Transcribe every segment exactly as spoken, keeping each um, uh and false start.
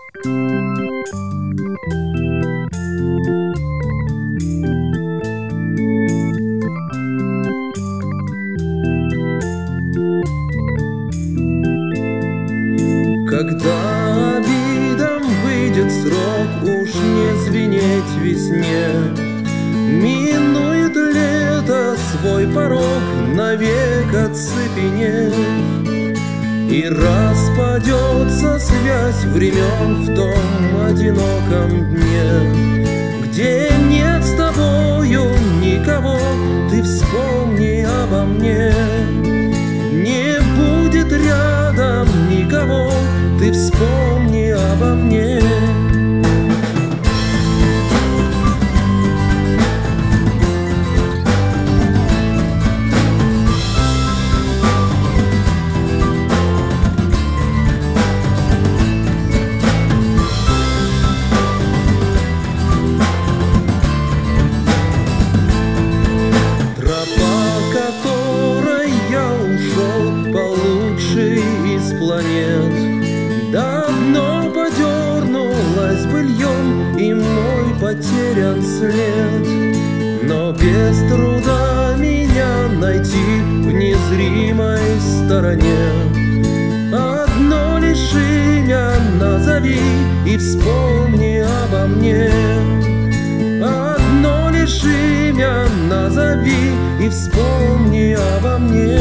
Когда обидам выйдет срок, уж не звенеть весне. Минует лето свой порог, навек оцепенев, и распадется связь времен в том одиноком дне, где нет с тобою никого. Ты вспомни обо мне. Не будет рядом никого. Ты вспомни обо мне. Планет давно подернулась быльем, и мой потерян след. Но без труда меня найти в незримой стороне. Одно лишь имя назови и вспомни обо мне. Одно лишь имя назови и вспомни обо мне.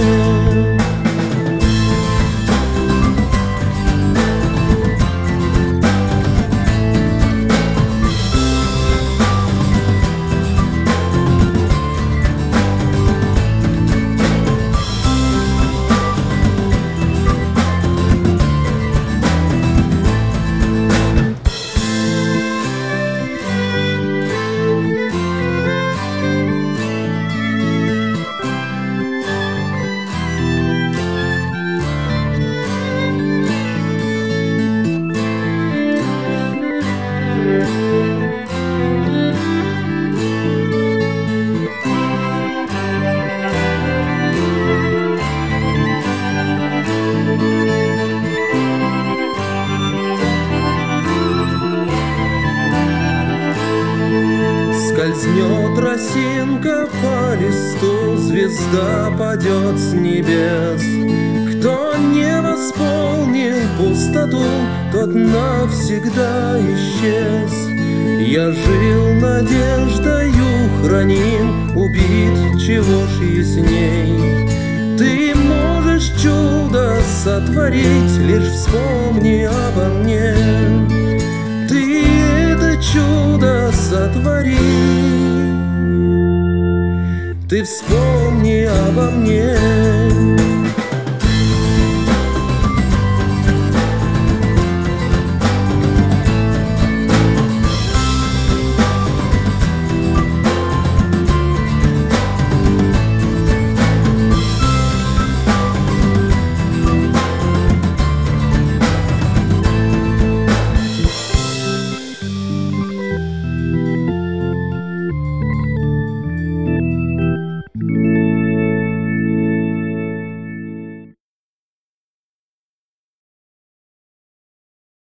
Скользнет росинка по листу, звезда падет с небес. Кто не восполнил пустоту, тот навсегда исчез. Я жил надеждою храним, убит, чего ж ясней. Ты можешь чудо сотворить, лишь вспомни обо мне. Ты это чудо сотвори, ты вспомни обо мне.